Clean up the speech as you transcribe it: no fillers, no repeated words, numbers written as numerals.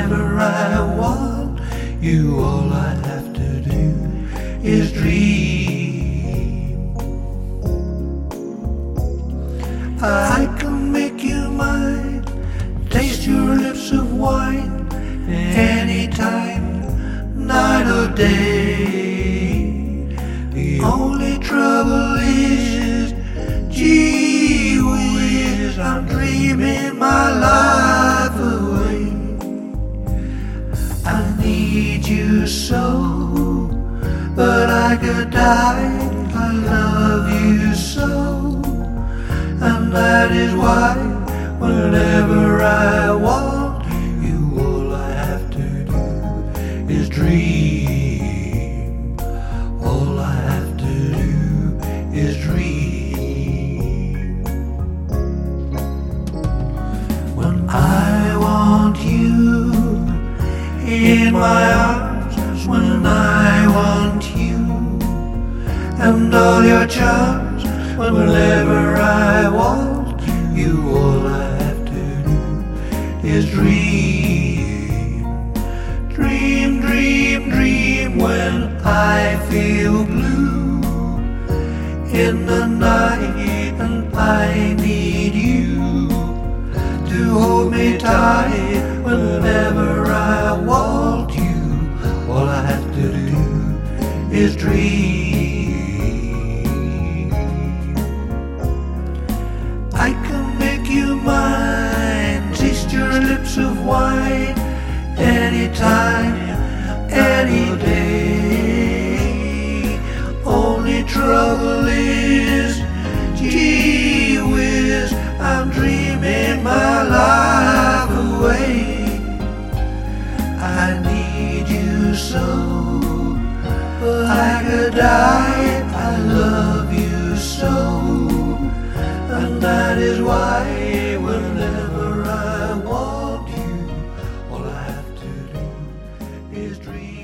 whenever I want you, all I have to do is dream. I can make you mine, taste your lips of wine, anytime, night or day. The only trouble is, gee whiz, I'm dreaming my life away. I need you so, but I could die. I love you so, and that is why whenever I want you, all I have to do is dream. All I have to do is dream. When I want you in my arms, when I want you and all your charms, whenever I want you, all I have to do is dream. Dream, dream, dream when I feel blue in the night and I need you to hold me tight whenever I want you. All I have to do is dream. I can make you mine, taste your lips of wine, anytime, any day. Only trouble is, gee whiz, I'm dreaming my life away. I need you so, but I could die. I love you so, and that is why whenever I want you, all I have to do is dream.